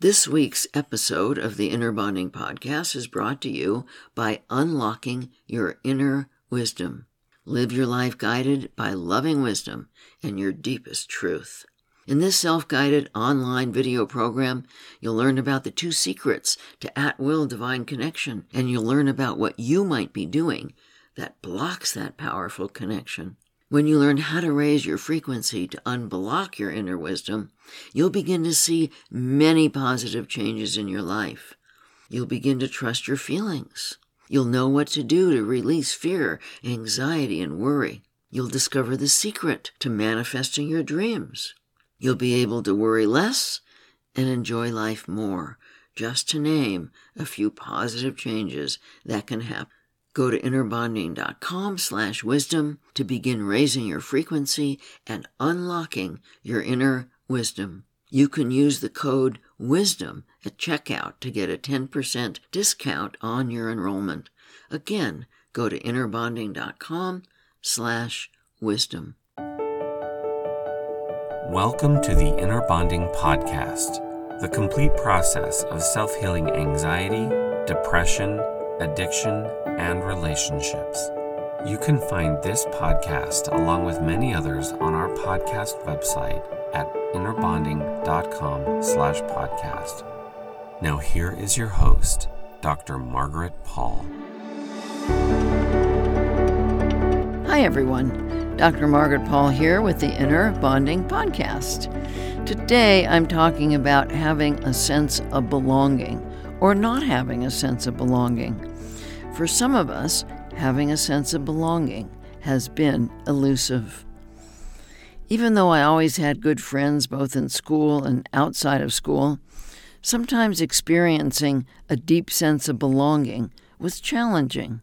This week's episode of the Inner Bonding Podcast is brought to you by Unlocking Your Inner Wisdom. Live your life guided by loving wisdom and your deepest truth. In this self-guided online video program, you'll learn about the 2 secrets to at-will divine connection, and you'll learn about what you might be doing that blocks that powerful connection. When you learn how to raise your frequency to unblock your inner wisdom, you'll begin to see many positive changes in your life. You'll begin to trust your feelings. You'll know what to do to release fear, anxiety, and worry. You'll discover the secret to manifesting your dreams. You'll be able to worry less and enjoy life more, just to name a few positive changes that can happen. Go to innerbonding.com/wisdom to begin raising your frequency and unlocking your inner wisdom. You can use the code WISDOM at checkout to get a 10% discount on your enrollment. Again, go to innerbonding.com/wisdom. Welcome to the Inner Bonding Podcast, the complete process of self-healing anxiety, depression, addiction, and relationships. You can find this podcast along with many others on our podcast website at innerbonding.com/podcast. Now here is your host, Dr. Margaret Paul. Hi everyone, Dr. Margaret Paul here with the Inner Bonding Podcast. Today I'm talking about having a sense of belonging or not having a sense of belonging. For some of us, having a sense of belonging has been elusive. Even though I always had good friends both in school and outside of school, sometimes experiencing a deep sense of belonging was challenging.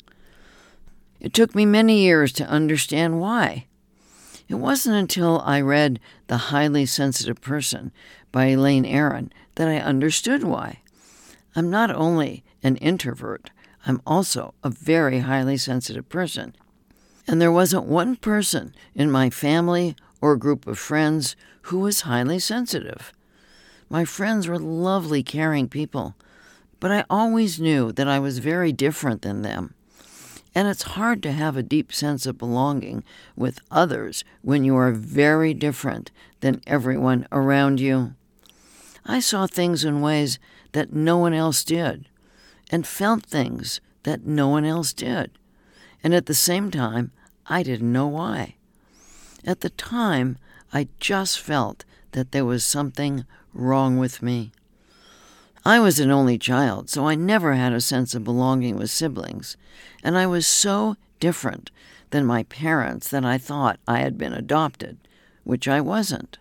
It took me many years to understand why. It wasn't until I read The Highly Sensitive Person by Elaine Aron that I understood why. I'm not only an introvert, I'm also a very highly sensitive person. And there wasn't one person in my family or group of friends who was highly sensitive. My friends were lovely, caring people, but I always knew that I was very different than them. And it's hard to have a deep sense of belonging with others when you are very different than everyone around you. I saw things in ways that no one else did, and felt things that no one else did. And at the same time, I didn't know why. At the time, I just felt that there was something wrong with me. I was an only child, so I never had a sense of belonging with siblings, and I was so different than my parents that I thought I had been adopted, which I wasn't.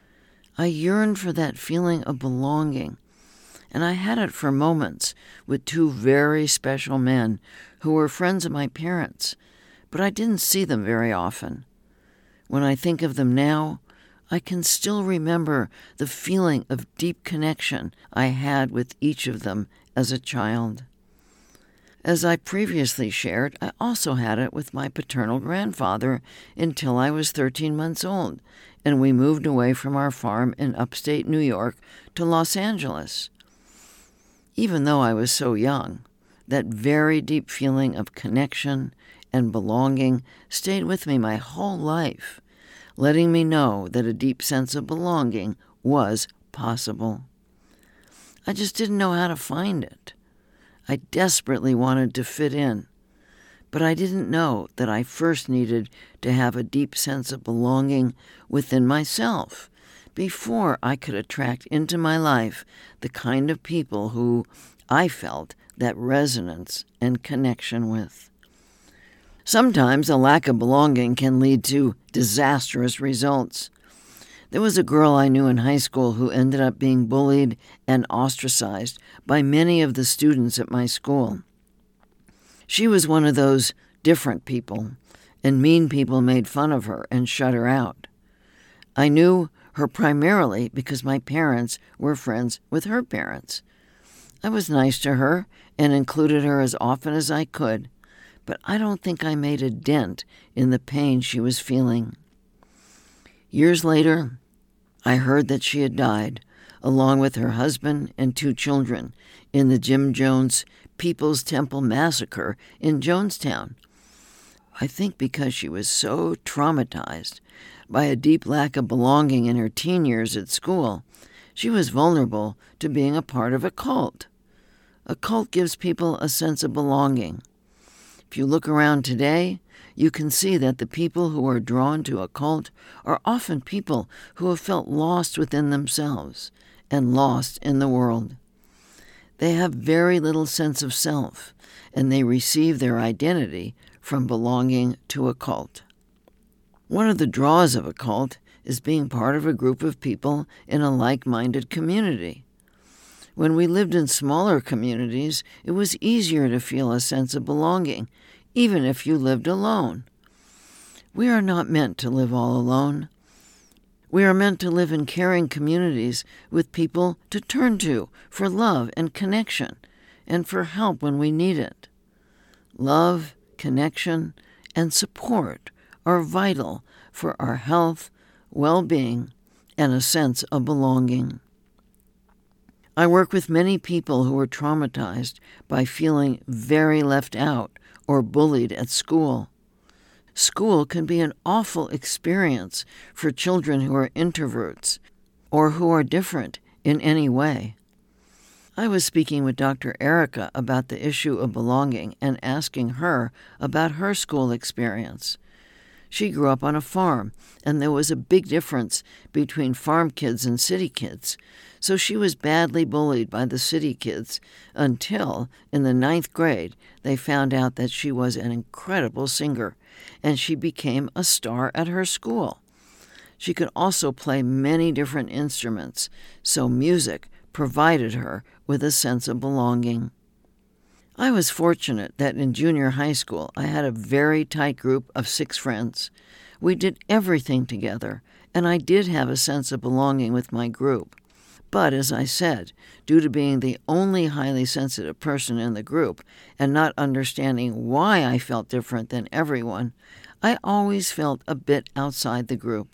I yearned for that feeling of belonging, and I had it for moments with 2 very special men who were friends of my parents, but I didn't see them very often. When I think of them now, I can still remember the feeling of deep connection I had with each of them as a child. As I previously shared, I also had it with my paternal grandfather until I was 13 months old, and we moved away from our farm in upstate New York to Los Angeles. Even though I was so young, that very deep feeling of connection and belonging stayed with me my whole life, letting me know that a deep sense of belonging was possible. I just didn't know how to find it. I desperately wanted to fit in, but I didn't know that I first needed to have a deep sense of belonging within myself before I could attract into my life the kind of people who I felt that resonance and connection with. Sometimes a lack of belonging can lead to disastrous results. There was a girl I knew in high school who ended up being bullied and ostracized by many of the students at my school. She was one of those different people, and mean people made fun of her and shut her out. I knew her primarily because my parents were friends with her parents. I was nice to her and included her as often as I could, but I don't think I made a dent in the pain she was feeling. Years later, I heard that she had died along with her husband and 2 children, in the Jim Jones People's Temple Massacre in Jonestown. I think because she was so traumatized by a deep lack of belonging in her teen years at school, she was vulnerable to being a part of a cult. A cult gives people a sense of belonging. If you look around today, you can see that the people who are drawn to a cult are often people who have felt lost within themselves and lost in the world. They have very little sense of self, and they receive their identity from belonging to a cult. One of the draws of a cult is being part of a group of people in a like-minded community. When we lived in smaller communities, it was easier to feel a sense of belonging, even if you lived alone. We are not meant to live all alone. We are meant to live in caring communities with people to turn to for love and connection, and for help when we need it. Love, connection, and support are vital for our health, well-being, and a sense of belonging. I work with many people who are traumatized by feeling very left out or bullied at school. School can be an awful experience for children who are introverts or who are different in any way. I was speaking with Dr. Erica about the issue of belonging and asking her about her school experience. She grew up on a farm, and there was a big difference between farm kids and city kids, so she was badly bullied by the city kids until, in the 9th grade, they found out that she was an incredible singer, and she became a star at her school. She could also play many different instruments, so music provided her with a sense of belonging. I was fortunate that in junior high school I had a very tight group of 6 friends. We did everything together, and I did have a sense of belonging with my group. But as I said, due to being the only highly sensitive person in the group and not understanding why I felt different than everyone, I always felt a bit outside the group.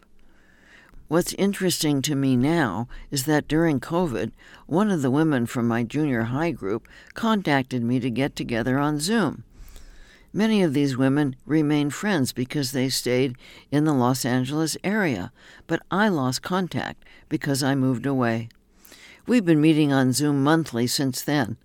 What's interesting to me now is that during COVID, one of the women from my junior high group contacted me to get together on Zoom. Many of these women remain friends because they stayed in the Los Angeles area, but I lost contact because I moved away. We've been meeting on Zoom monthly since then.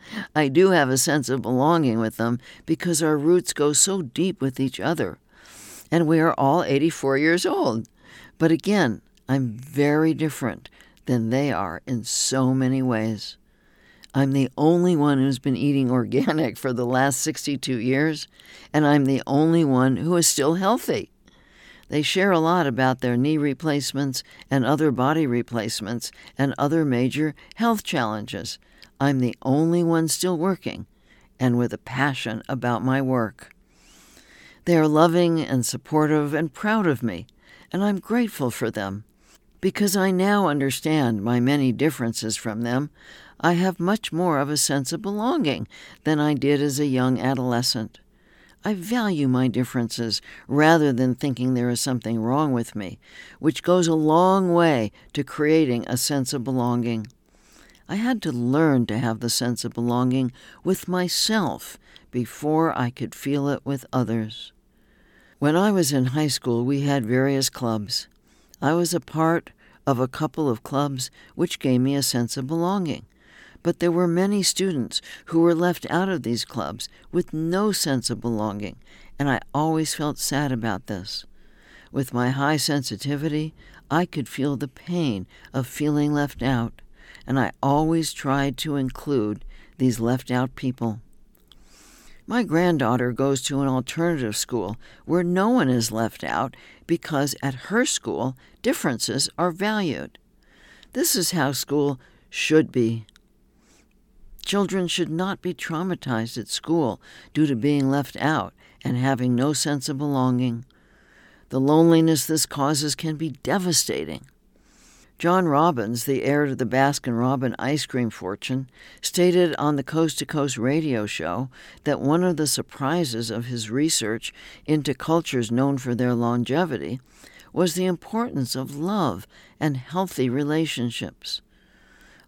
I do have a sense of belonging with them because our roots go so deep with each other, and we are all 84 years old. But again, I'm very different than they are in so many ways. I'm the only one who's been eating organic for the last 62 years, and I'm the only one who is still healthy. They share a lot about their knee replacements and other body replacements and other major health challenges. I'm the only one still working and with a passion about my work. They are loving and supportive and proud of me, and I'm grateful for them. Because I now understand my many differences from them, I have much more of a sense of belonging than I did as a young adolescent. I value my differences rather than thinking there is something wrong with me, which goes a long way to creating a sense of belonging. I had to learn to have the sense of belonging with myself before I could feel it with others. When I was in high school, we had various clubs. I was a part of a couple of clubs which gave me a sense of belonging, but there were many students who were left out of these clubs with no sense of belonging, and I always felt sad about this. With my high sensitivity, I could feel the pain of feeling left out, and I always tried to include these left-out people. My granddaughter goes to an alternative school where no one is left out because at her school, differences are valued. This is how school should be. Children should not be traumatized at school due to being left out and having no sense of belonging. The loneliness this causes can be devastating. John Robbins, the heir to the Baskin-Robbins ice cream fortune, stated on the Coast to Coast radio show that one of the surprises of his research into cultures known for their longevity was the importance of love and healthy relationships.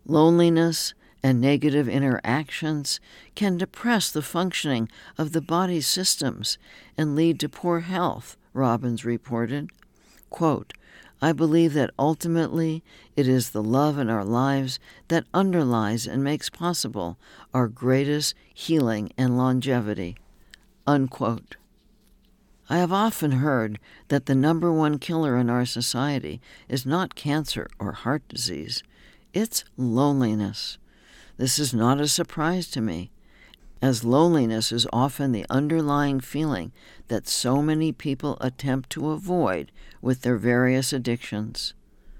Loneliness and negative interactions can depress the functioning of the body's systems and lead to poor health, Robbins reported. Quote, I believe that ultimately it is the love in our lives that underlies and makes possible our greatest healing and longevity. Unquote. I have often heard that the number one killer in our society is not cancer or heart disease. It's loneliness. This is not a surprise to me, as loneliness is often the underlying feeling that so many people attempt to avoid with their various addictions.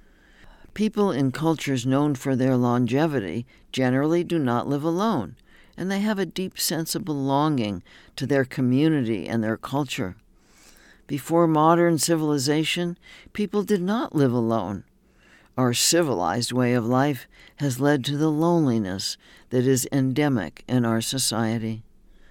People in cultures known for their longevity generally do not live alone, and they have a deep sense of belonging to their community and their culture. Before modern civilization, people did not live alone. Our civilized way of life has led to the loneliness that is endemic in our society.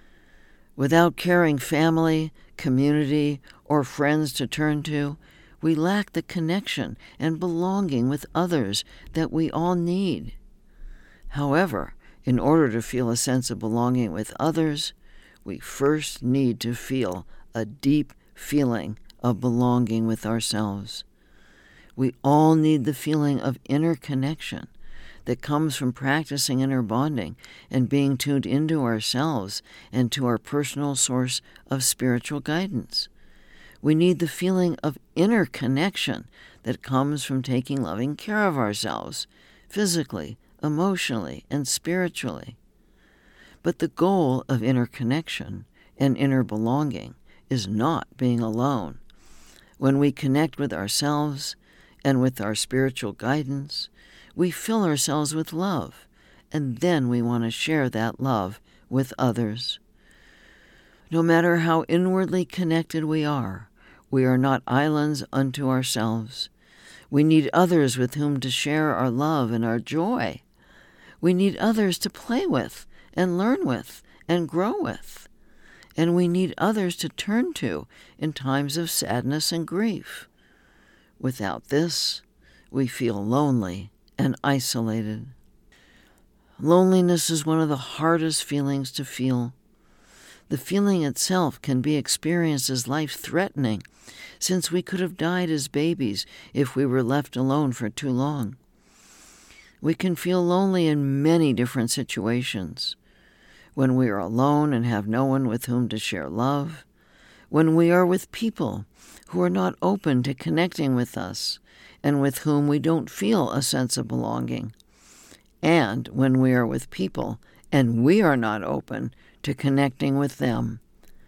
Without caring family, community, or friends to turn to, we lack the connection and belonging with others that we all need. However, in order to feel a sense of belonging with others, we first need to feel a deep feeling of belonging with ourselves. We all need the feeling of inner connection that comes from practicing inner bonding and being tuned into ourselves and to our personal source of spiritual guidance. We need the feeling of inner connection that comes from taking loving care of ourselves, physically, emotionally, and spiritually. But the goal of inner connection and inner belonging is not being alone. When we connect with ourselves and with our spiritual guidance, we fill ourselves with love, and then we want to share that love with others. No matter how inwardly connected we are not islands unto ourselves. We need others with whom to share our love and our joy. We need others to play with and learn with and grow with. And we need others to turn to in times of sadness and grief. Without this, we feel lonely and isolated. Loneliness is one of the hardest feelings to feel. The feeling itself can be experienced as life-threatening, since we could have died as babies if we were left alone for too long. We can feel lonely in many different situations. When we are alone and have no one with whom to share love, when we are with people who are not open to connecting with us and with whom we don't feel a sense of belonging, and when we are with people and we are not open to connecting with them.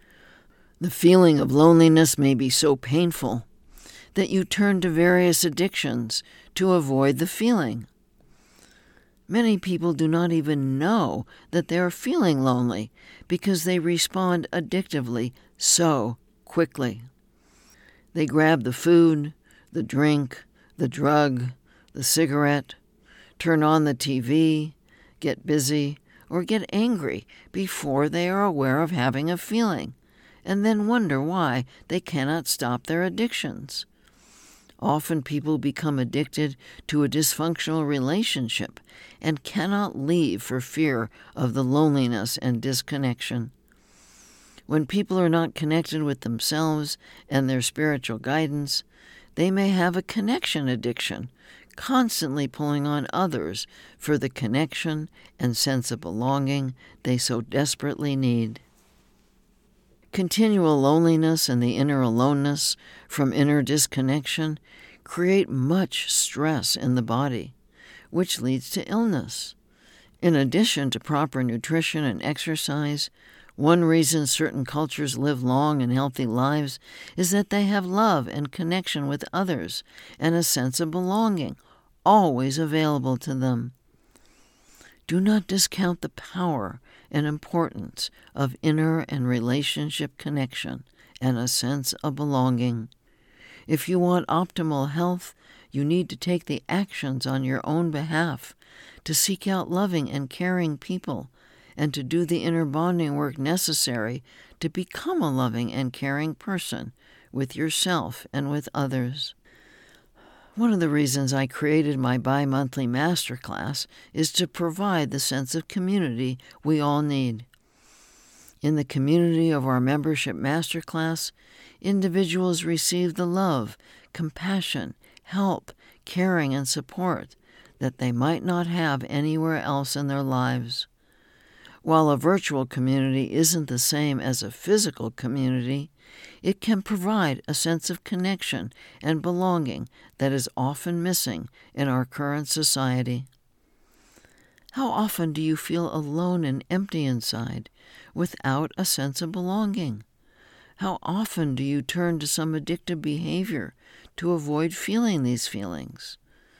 The feeling of loneliness may be so painful that you turn to various addictions to avoid the feeling. Many people do not even know that they are feeling lonely because they respond addictively so quickly. They grab the food, the drink, the drug, the cigarette, turn on the TV, get busy, or get angry before they are aware of having a feeling, and then wonder why they cannot stop their addictions. Often people become addicted to a dysfunctional relationship and cannot leave for fear of the loneliness and disconnection. When people are not connected with themselves and their spiritual guidance, they may have a connection addiction, constantly pulling on others for the connection and sense of belonging they so desperately need. Continual loneliness and the inner aloneness from inner disconnection create much stress in the body, which leads to illness. In addition to proper nutrition and exercise, one reason certain cultures live long and healthy lives is that they have love and connection with others and a sense of belonging always available to them. Do not discount the power and importance of inner and relationship connection and a sense of belonging. If you want optimal health, you need to take the actions on your own behalf to seek out loving and caring people and to do the inner bonding work necessary to become a loving and caring person with yourself and with others. One of the reasons I created my bi-monthly masterclass is to provide the sense of community we all need. In the community of our membership masterclass, individuals receive the love, compassion, help, caring, and support that they might not have anywhere else in their lives. While a virtual community isn't the same as a physical community, it can provide a sense of connection and belonging that is often missing in our current society. How often do you feel alone and empty inside, without a sense of belonging? How often do you turn to some addictive behavior to avoid feeling these feelings?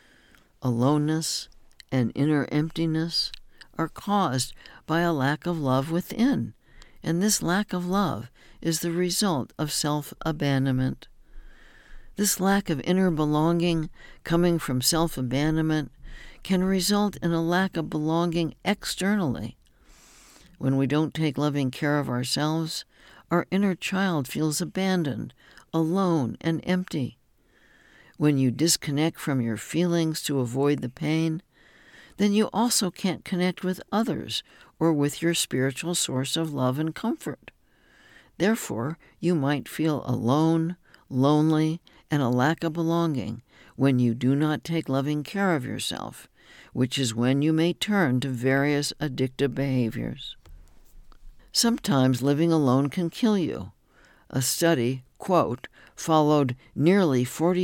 Aloneness and inner emptiness are caused by a lack of love within, and this lack of love is the result of self-abandonment. This lack of inner belonging coming from self-abandonment can result in a lack of belonging externally. When we don't take loving care of ourselves, our inner child feels abandoned, alone, and empty. When you disconnect from your feelings to avoid the pain, then you also can't connect with others or with your spiritual source of love and comfort. Therefore, you might feel alone, lonely, and a lack of belonging when you do not take loving care of yourself, which is when you may turn to various addictive behaviors. Sometimes living alone can kill you. A study, quote, followed nearly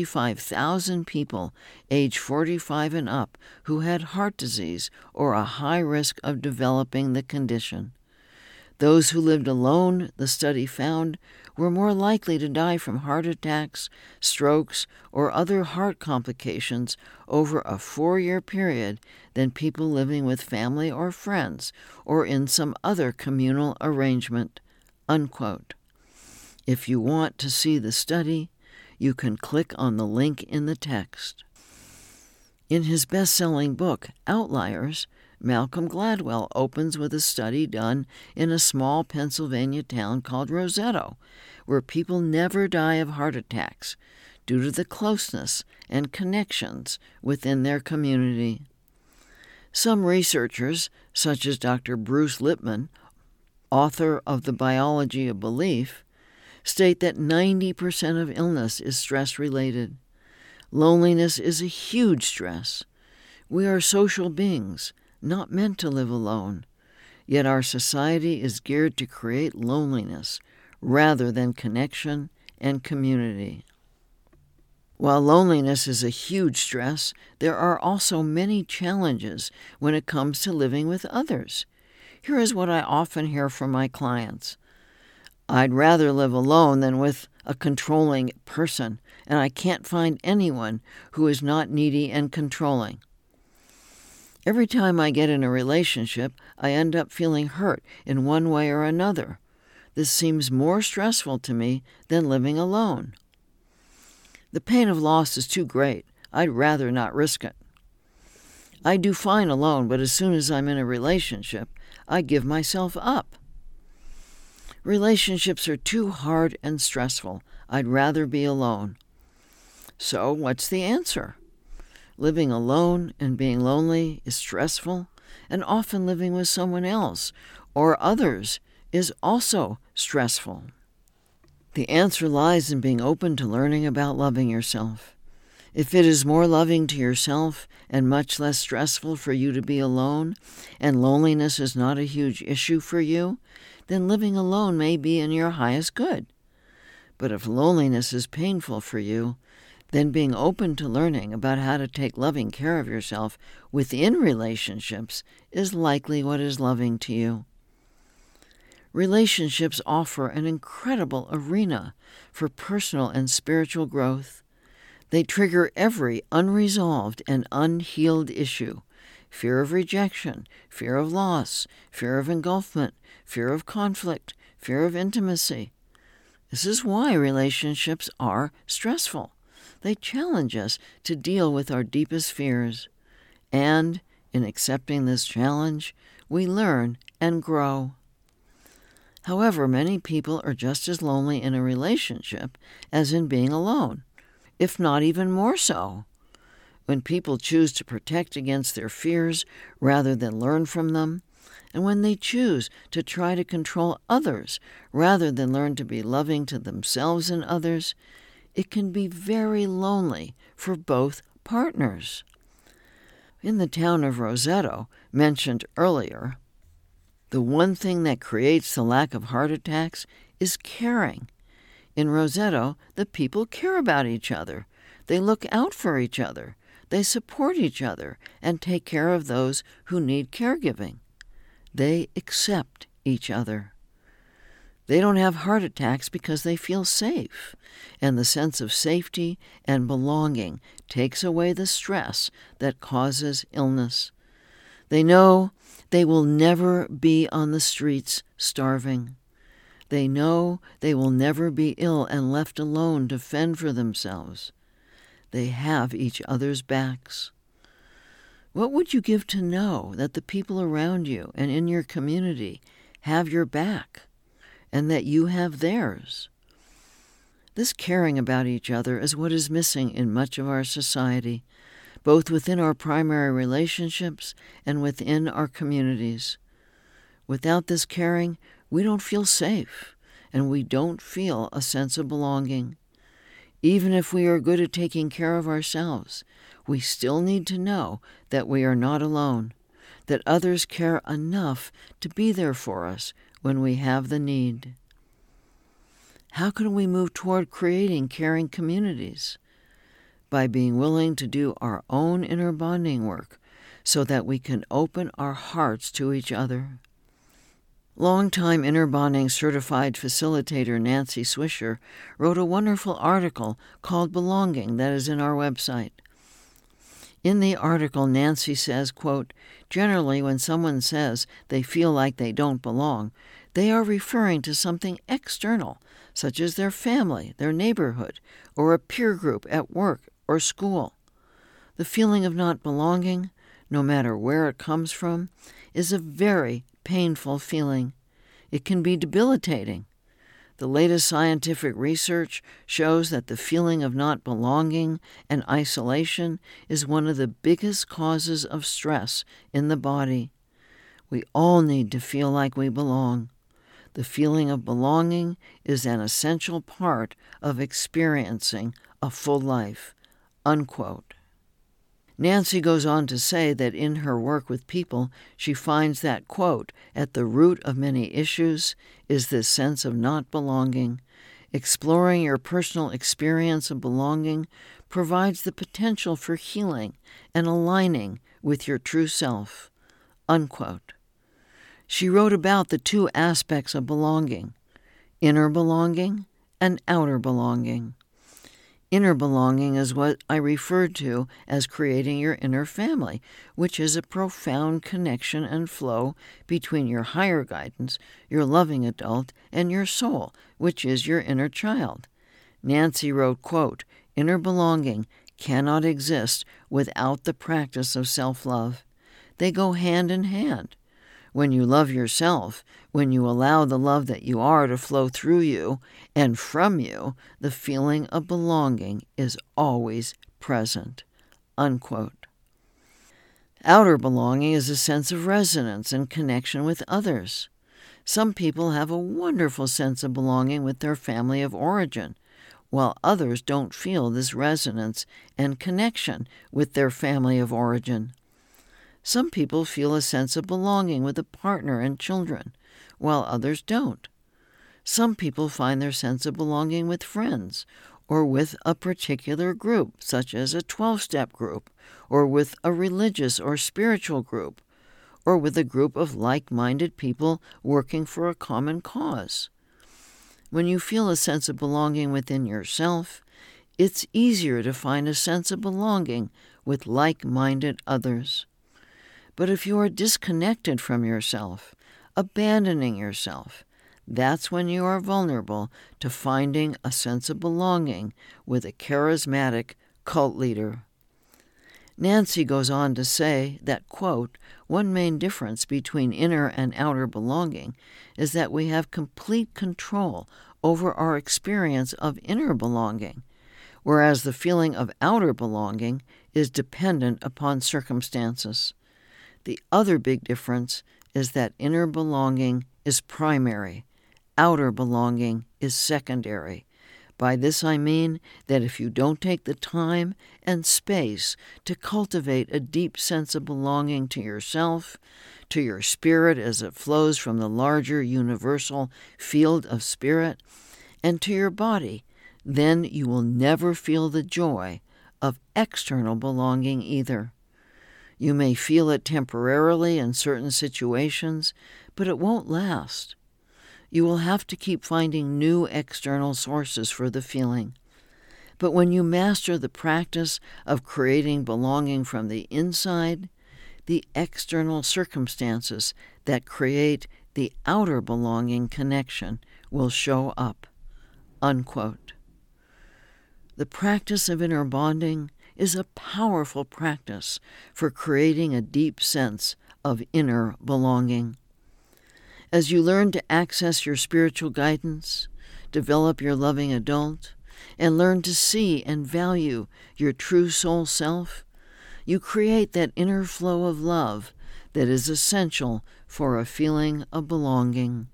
45,000 people age 45 and up who had heart disease or a high risk of developing the condition. Those who lived alone, the study found, were more likely to die from heart attacks, strokes, or other heart complications over a 4-year period than people living with family or friends or in some other communal arrangement, unquote. If you want to see the study, you can click on the link in the text. In his best-selling book, Outliers, Malcolm Gladwell opens with a study done in a small Pennsylvania town called Roseto, where people never die of heart attacks due to the closeness and connections within their community. Some researchers, such as Dr. Bruce Lipman, author of The Biology of Belief, state that 90% of illness is stress-related. Loneliness is a huge stress. We are social beings, not meant to live alone, yet our society is geared to create loneliness rather than connection and community. While loneliness is a huge stress, there are also many challenges when it comes to living with others. Here is what I often hear from my clients. I'd rather live alone than with a controlling person, and I can't find anyone who is not needy and controlling. Every time I get in a relationship, I end up feeling hurt in one way or another. This seems more stressful to me than living alone. The pain of loss is too great. I'd rather not risk it. I do fine alone, but as soon as I'm in a relationship, I give myself up. Relationships are too hard and stressful. I'd rather be alone. So, what's the answer? Living alone and being lonely is stressful, and often living with someone else or others is also stressful. The answer lies in being open to learning about loving yourself. If it is more loving to yourself and much less stressful for you to be alone, and loneliness is not a huge issue for you, then living alone may be in your highest good. But if loneliness is painful for you, then being open to learning about how to take loving care of yourself within relationships is likely what is loving to you. Relationships offer an incredible arena for personal and spiritual growth. They trigger every unresolved and unhealed issue: fear of rejection, fear of loss, fear of engulfment, fear of conflict, fear of intimacy. This is why relationships are stressful. They challenge us to deal with our deepest fears. And in accepting this challenge, we learn and grow. However, many people are just as lonely in a relationship as in being alone, if not even more so. when people choose to protect against their fears rather than learn from them, and when they choose to try to control others rather than learn to be loving to themselves and others, it can be very lonely for both partners. In the town of Roseto, mentioned earlier, the one thing that creates the lack of heart attacks is caring. In Roseto, the people care about each other. They look out for each other. They support each other and take care of those who need caregiving. They accept each other. They don't have heart attacks because they feel safe, and the sense of safety and belonging takes away the stress that causes illness. They know they will never be on the streets starving. They know they will never be ill and left alone to fend for themselves. They have each other's backs. What would you give to know that the people around you and in your community have your back and that you have theirs? This caring about each other is what is missing in much of our society, both within our primary relationships and within our communities. Without this caring, we don't feel safe, and we don't feel a sense of belonging. Even if we are good at taking care of ourselves, we still need to know that we are not alone, that others care enough to be there for us when we have the need. How can we move toward creating caring communities? By being willing to do our own inner bonding work so that we can open our hearts to each other. Longtime inner bonding certified facilitator Nancy Swisher wrote a wonderful article called Belonging that is in our website. In the article, Nancy says, quote, "Generally, when someone says they feel like they don't belong, they are referring to something external, such as their family, their neighborhood, or a peer group at work or school. The feeling of not belonging, no matter where it comes from, is a very painful feeling. It can be debilitating. The latest scientific research shows that the feeling of not belonging and isolation is one of the biggest causes of stress in the body. We all need to feel like we belong. The feeling of belonging is an essential part of experiencing a full life." Unquote. Nancy goes on to say that in her work with people, she finds that, quote, "at the root of many issues is this sense of not belonging. Exploring your personal experience of belonging provides the potential for healing and aligning with your true self." Unquote. She wrote about the two aspects of belonging, inner belonging and outer belonging. Inner belonging is what I referred to as creating your inner family, which is a profound connection and flow between your higher guidance, your loving adult, and your soul, which is your inner child. Nancy wrote, quote, "Inner belonging cannot exist without the practice of self-love. They go hand in hand. When you love yourself, when you allow the love that you are to flow through you and from you, the feeling of belonging is always present." Unquote. Outer belonging is a sense of resonance and connection with others. Some people have a wonderful sense of belonging with their family of origin, while others don't feel this resonance and connection with their family of origin. Some people feel a sense of belonging with a partner and children, while others don't. Some people find their sense of belonging with friends, or with a particular group, such as a 12-step group, or with a religious or spiritual group, or with a group of like-minded people working for a common cause. When you feel a sense of belonging within yourself, it's easier to find a sense of belonging with like-minded others. But if you are disconnected from yourself, abandoning yourself, that's when you are vulnerable to finding a sense of belonging with a charismatic cult leader. Nancy goes on to say that, quote, "One main difference between inner and outer belonging is that we have complete control over our experience of inner belonging, whereas the feeling of outer belonging is dependent upon circumstances. The other big difference is that inner belonging is primary, outer belonging is secondary. By this I mean that if you don't take the time and space to cultivate a deep sense of belonging to yourself, to your spirit as it flows from the larger universal field of spirit, and to your body, then you will never feel the joy of external belonging either. You may feel it temporarily in certain situations, but it won't last. You will have to keep finding new external sources for the feeling. But when you master the practice of creating belonging from the inside, the external circumstances that create the outer belonging connection will show up." Unquote. The practice of inner bonding is a powerful practice for creating a deep sense of inner belonging. As you learn to access your spiritual guidance, develop your loving adult, and learn to see and value your true soul self, you create that inner flow of love that is essential for a feeling of belonging.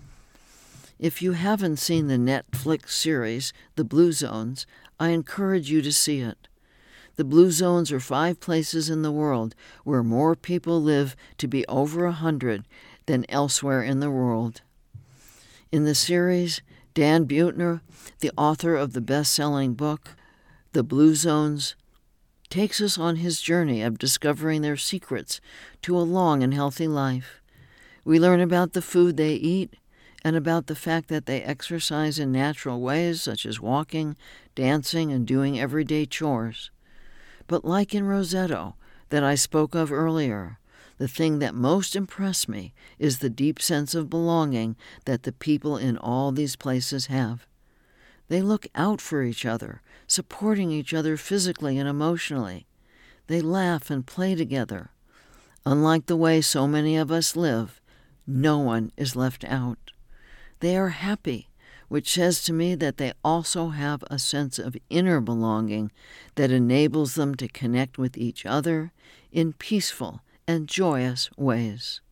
If you haven't seen the Netflix series, The Blue Zones, I encourage you to see it. The Blue Zones are 5 places in the world where more people live to be over 100 than elsewhere in the world. In the series, Dan Buettner, the author of the best-selling book, The Blue Zones, takes us on his journey of discovering their secrets to a long and healthy life. We learn about the food they eat and about the fact that they exercise in natural ways such as walking, dancing, and doing everyday chores. But like in Rosetto that I spoke of earlier, the thing that most impressed me is the deep sense of belonging that the people in all these places have. They look out for each other, supporting each other physically and emotionally. They laugh and play together. Unlike the way so many of us live, no one is left out. They are happy, which says to me that they also have a sense of inner belonging that enables them to connect with each other in peaceful and joyous ways.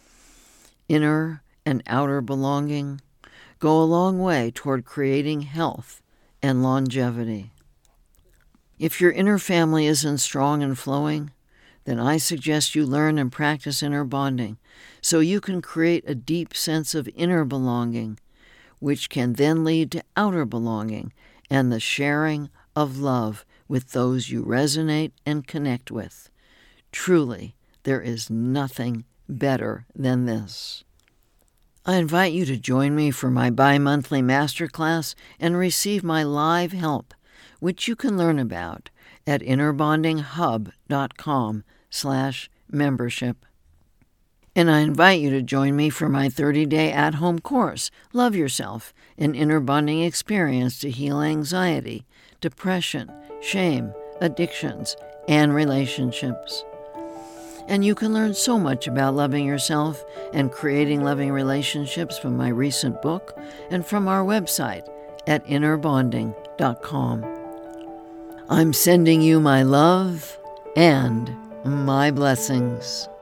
Inner and outer belonging go a long way toward creating health and longevity. If your inner family isn't strong and flowing, then I suggest you learn and practice inner bonding so you can create a deep sense of inner belonging, which can then lead to outer belonging and the sharing of love with those you resonate and connect with. Truly, there is nothing better than this. I invite you to join me for my bi-monthly masterclass and receive my live help, which you can learn about at innerbondinghub.com/membership. And I invite you to join me for my 30-day at-home course, Love Yourself, an inner bonding experience to heal anxiety, depression, shame, addictions, and relationships. And you can learn so much about loving yourself and creating loving relationships from my recent book and from our website at innerbonding.com. I'm sending you my love and my blessings.